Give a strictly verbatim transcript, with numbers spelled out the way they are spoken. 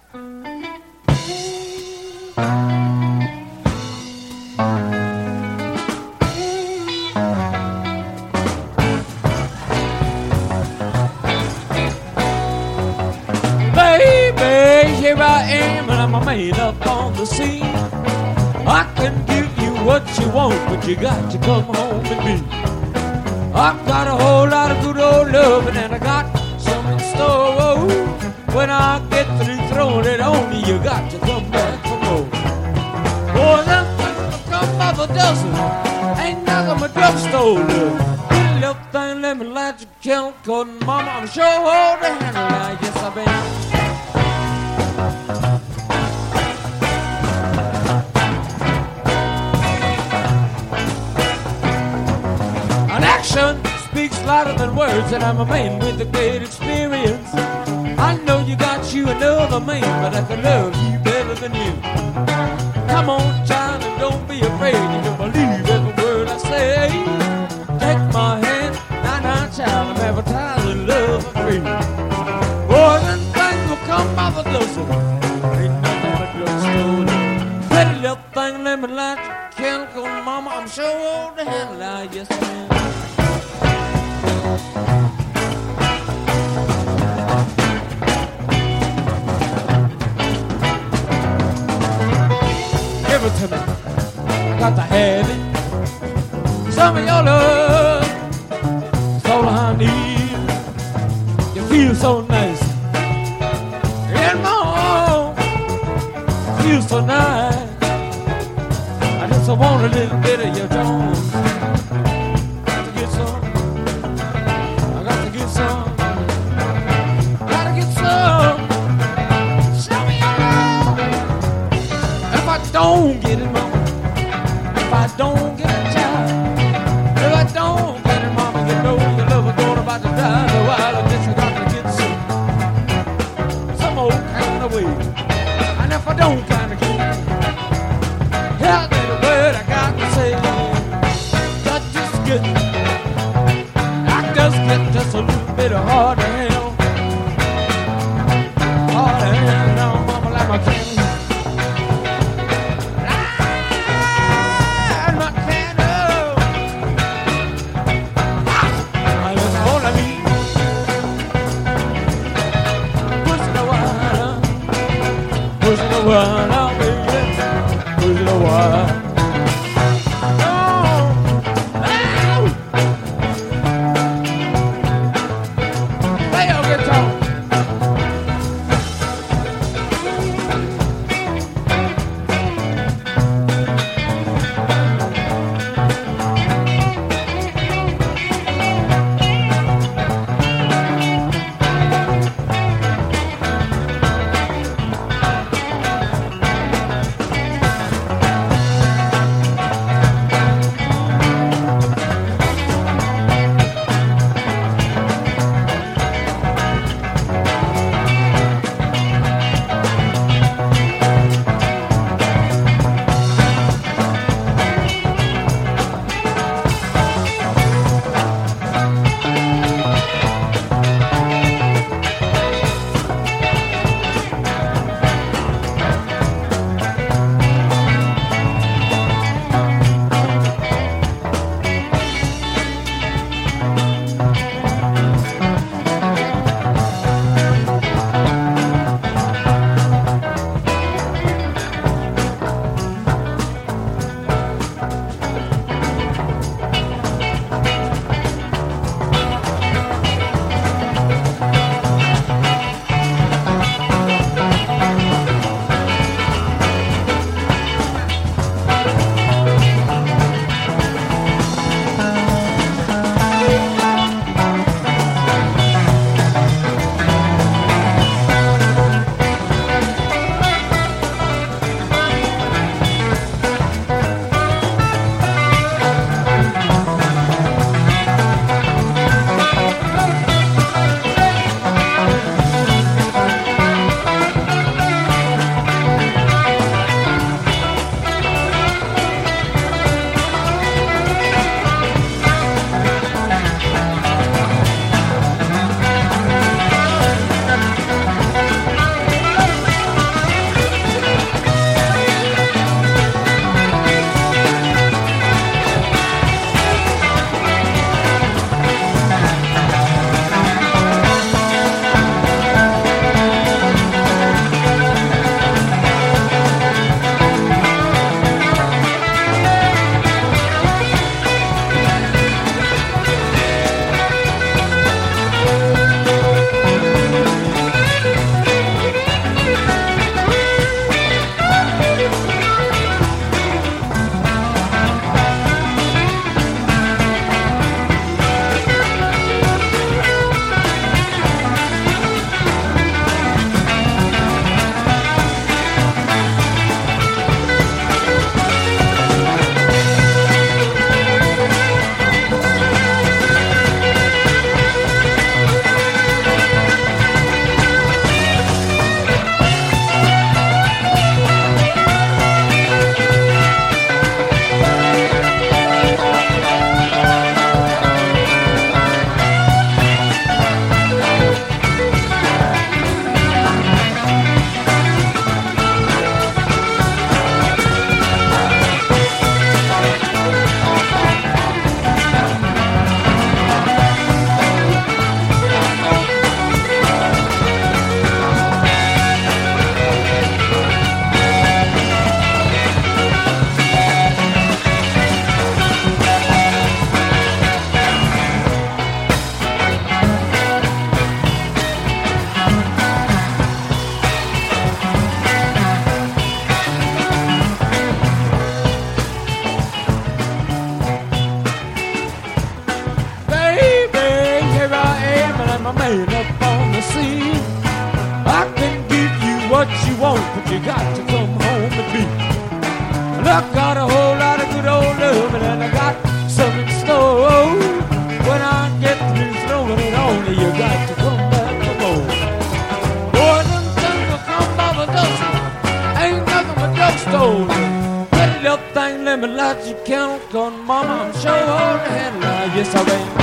Baby, here I am and I'm made up on the scene. I can give you what you want, but you got to come home with me. I've got a whole lot of good old loving and I got some in store. Oh, when I get through throwing it on you, you got to come back for more. Boy, them things will come by the dozen, ain't nothing but drugstore love. Pretty little thing, let me light your candle, cause mama, I'm sure hold the handle now. Yes, I been. Action speaks louder than words, and I'm a man with a great experience. I know you got you another man, but I can love you better than you. Come on, child, and don't be afraid. You can believe every word I say. Take my hand, now, now, child, I'm advertising love for free. Boy, them things will come by the dozen. Ain't nothing but drugstore. Pretty little thing, let me light your candle, cause mama, I'm sure old to handle now. Yes, I am. Give it to me, I got to have it. Some of your love, it's all I need. You feel so nice in my arms, feel so nice. I just want a little bit of your charm. Got to get some, I got to get some, gotta get some. Show me your love. If I don't get it, mama, if I don't get it, child, if I don't get it, mama, you know your love is going about to die. No, I guess you got to get some, some old kind of way. And if I don't kind of get it, yeah, that's the word I got to say. Got just get, I just get just a little bit of hard to hell, hard to hell now, mama, like my candy. While out, baby, push it a while. you want, but you got to come home with me. Look, got a whole lot of good old love, and I got something in store. When I get through throwing it on you, you got to come back for more. Boy, them things will come by the dozen. Ain't nothing but drugstore. That little thing, let me light you count, 'cause mama, I'm sure all the handler. Yes, I am.